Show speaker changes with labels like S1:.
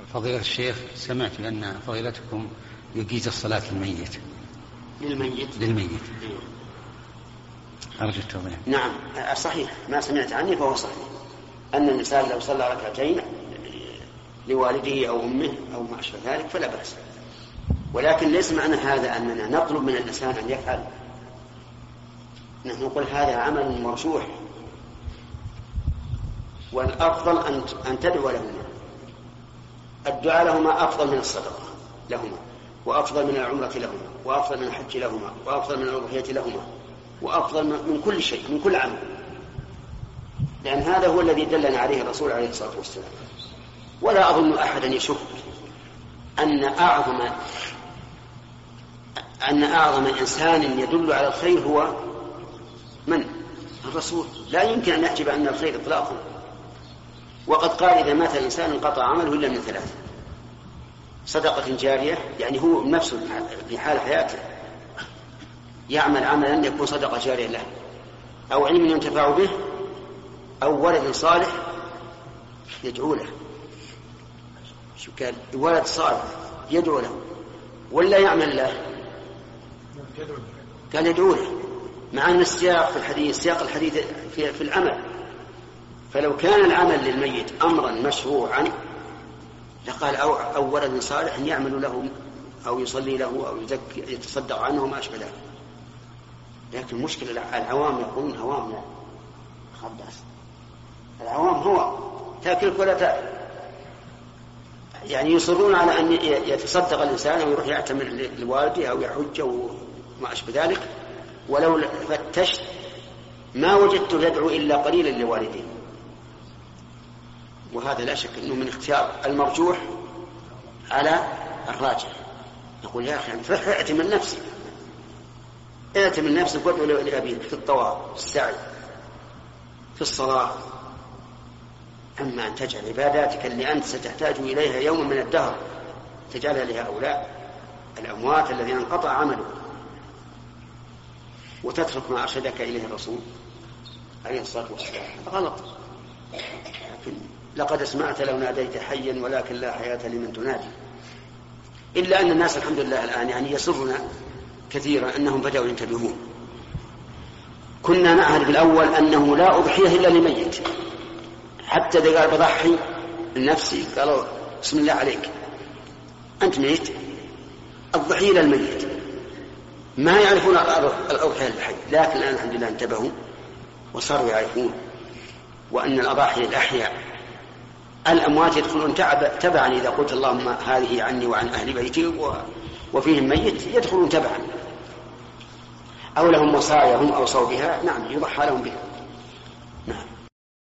S1: فضيلة الشيخ، سمعت بأن فضيلتكم يجيز الصلاة للميت. أرجو التوضيح.
S2: نعم صحيح، ما سمعت عني فهو صحيح، أن الإنسان لو صلى ركعتين لوالده أو أمه أو ما أشبه ذلك فلا بأس، ولكن ليس معنى هذا أننا نطلب من الإنسان أن يفعل. نحن نقول هذا عمل مرشوح، والأفضل أن تدعو لهما. الدعاء لهما أفضل من الصدقة لهما، وأفضل من العمرة لهما، وأفضل من الحج لهما، وأفضل من الأضحية لهما، وأفضل من كل شيء، من كل عمل، لأن هذا هو الذي دلنا عليه الرسول عليه الصلاة والسلام. ولا أظن أحدا يشك أن أعظم إنسان يدل على الخير هو من؟ الرسول. لا يمكن أن يحجب عن الخير إطلاقا. وقد قال إذا مات الإنسان انقطع عمله إلا من ثلاث: صدقة جارية، يعني هو نفسه في حال حياته يعمل عملا يكون صدقة جارية له، أو علم ينتفع به، أو ولد صالح يدعو له. شو قال؟ ولد صالح يدعو له ولا يعمل له؟ قال يدعو له، مع أن السياق في الحديث سياق الحديث في العمل. فلو كان العمل للميت أمرا مشروعا لقال أو ولد صالح يعمل له أو يصلي له أو يتصدق عنه وما أشبه ذلك. لكن المشكلة العوام يقولون هوام، لا خباس. العوام هو تأكلك ولا تأكل، يعني يصرون على أن يتصدق الإنسان أو يروح يعتمر لوالده أو يحج أو ما أشبه ذلك، ولو فتشت ما وجدت يدعو إلا قليلا لوالديه. وهذا لا شك أنه من اختيار المرجوح على الراجح. نقول يا أخي اعتمر نفسك، اعتمر نفسك وادعو لأبيك في الطواف، في السعي، في الصلاة. أما أن تجعل عباداتك اللي أنت ستحتاج إليها يوما من الدهر تجعلها لهؤلاء الأموات الذين انقطع عمله، وتترك ما أرشدك إليه الرسول عليه الصلاة والسلام، غلط. لكن لقد اسمعت لو ناديت حيا ولكن لا حياة لمن تنادي. إلا أن الناس الحمد لله الآن يعني يسرنا كثيرا أنهم بدأوا ينتبهون. كنا نعهد بالأول أنه لا أضحيه إلا لميت، حتى إذا قال بضحي لنفسي قالوا بسم الله عليك أنت ميت، الضحية للميت. ما يعرفون الأضحية للحي، لكن الآن الحمد لله انتبهوا وصاروا يعرفون، وأن الأضاحي للأحياء. الأموات يدخلون تبعا، إذا قلت اللهم هذه عني وعن أهل بيتي وفيهم ميت يدخلون تبعا، أو لهم وصايا هم أوصوا بها، نعم يضحى لهم بها.